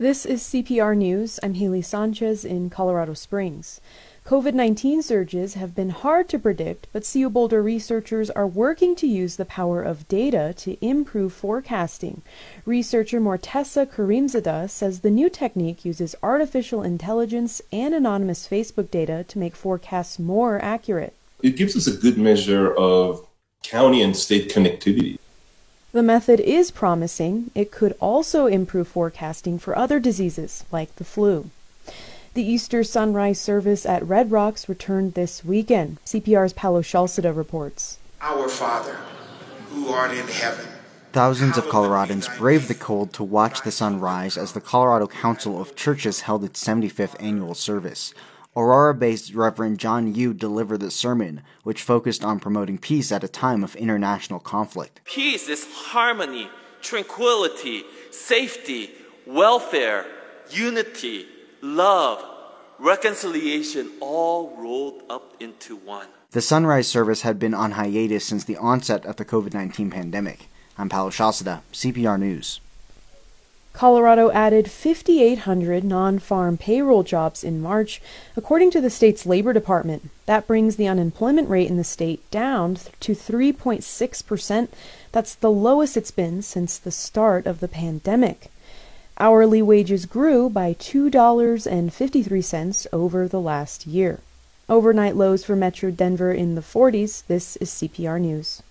This is CPR News. I'm Haley Sanchez in Colorado Springs. COVID-19 surges have been hard to predict, but CU Boulder researchers are working to use the power of data to improve forecasting. Researcher Mortessa Karimzadeh says the new technique uses artificial intelligence and anonymous Facebook data to make forecasts more accurate. It gives us a good measure of county and state connectivity. The method is promising. It could also improve forecasting for other diseases, like the flu. The Easter sunrise service at Red Rocks returned this weekend. CPR's Paulo Shalcida reports. Our Father, who art in heaven. Thousands of Coloradans braved the cold to watch the sun rise as the Colorado Council of Churches held its 75th annual service. Aurora-based Reverend John Yu delivered the sermon, which focused on promoting peace at a time of international conflict. Peace is harmony, tranquility, safety, welfare, unity, love, reconciliation, all rolled up into one. The sunrise service had been on hiatus since the onset of the COVID-19 pandemic. I'm Paulo Shalcida, CPR News. Colorado added 5,800 non-farm payroll jobs in March, according to the state's labor department. That brings the unemployment rate in the state down to 3.6%. That's the lowest it's been since the start of the pandemic. Hourly wages grew by $2.53 over the last year. Overnight lows for Metro Denver in the 40s. This is CPR News.